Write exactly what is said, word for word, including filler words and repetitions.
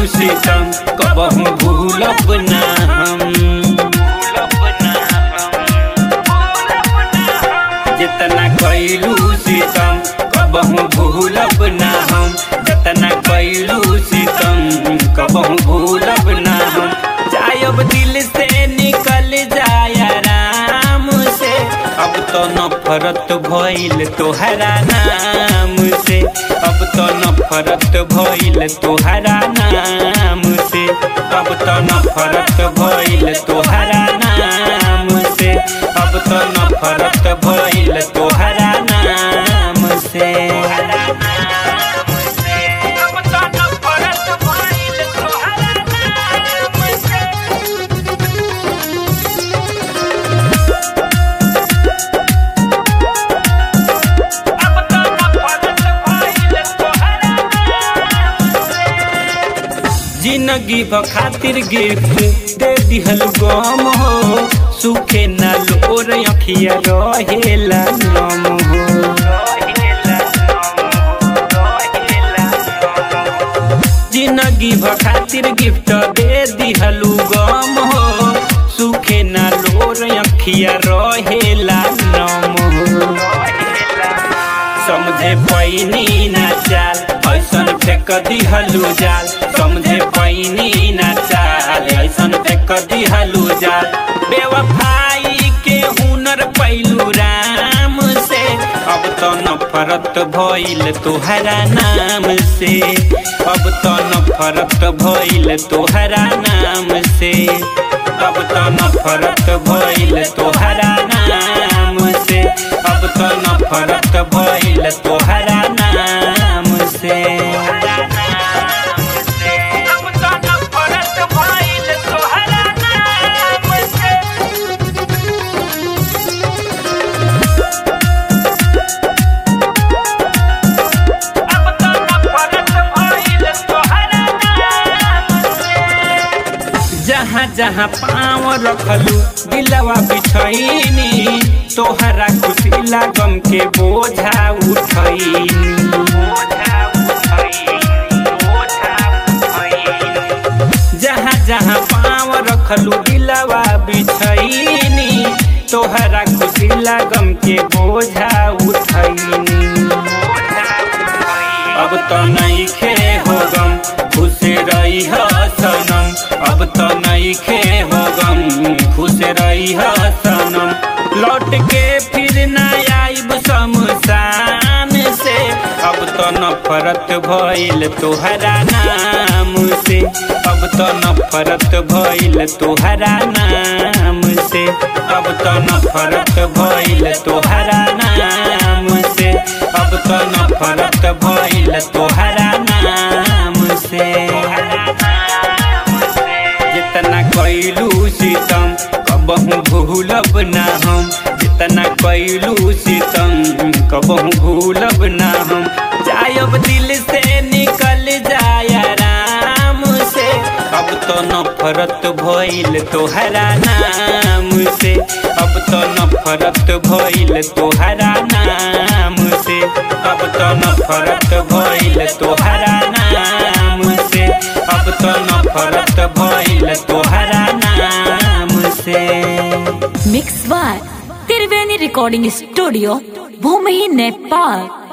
सितम कबहू भूलब ना हम। जितना कैलू सितम कबहू भूलब ना हम। जितना कैलू सितम कबहू भूलब ना हम। जायब दिल से निकल जाय आराम से, अब तो नफरत भइल तोहरा नाम से। अब तो नफरत भइल तोहरा नाम से। अब तो नफरत भइल तोहरा नाम से। अब तो नफरत भइल तोहरा नाम से। जिंदगी भ खातिर गिफ्ट दे दिहल गम हो। सुखे ना लोर अखिया रहेला नम हो। जिंदगी भ खातिर गिफ्ट दे दिहलू गम हो। सुखे ना लोर अखिया रहेला नम हो। समझे पैनी ना चाल ऐसन फेंक दिहलू जाल। समझे पैनी ना चाल ऐसन फेंक दिहलू जाल। बेवफाई के हुनर पैलू राम से, अब तो नफरत भइल तोहरा नाम से। अब तो नफरत भइल तोहरा नाम से। अब तो नफरत भइल तोहरा नाम से। अब तो नफरत भइल तोहरा नाम से। जहाँ जहाँ पाँव रखलू दिलवा बिछैनी, तोहरा खुशी गम के बोझा उठैनी। जहाँ जहाँ पाँव रखलू दिलवा बिछैनी, तोहरा खुशी गम के बोझा उठैनी। अब तो नहीं खे हो गम खुश रही हो सनम। अब तो नहीं खे हो गम खुश रही हो सनम। लौट के फिर न आइब शमशान से, अब तो नफरत भइल तोहरा नाम से। अब तो नफरत भइल तोहरा नाम से। अब तो नफरत भइल तोहरा नाम से। अब तो नफरत भइल तोहरा नाम से। जितना कैलू सितम कबहू भूलब ना हम। जितना कैलू सितम कबहू भूलब ना हम। जायब दिल से निकल जाय आराम से, अब तो नफरत भइल तोहरा नाम से। अब तो नफरत भइल तोहरा नाम से। अब तो नफरत भइल तोहरा नाम से। अब तो नफरत भइल तोहरा नाम से। Mix by Triveni recording studio, Bhumi, Nepal.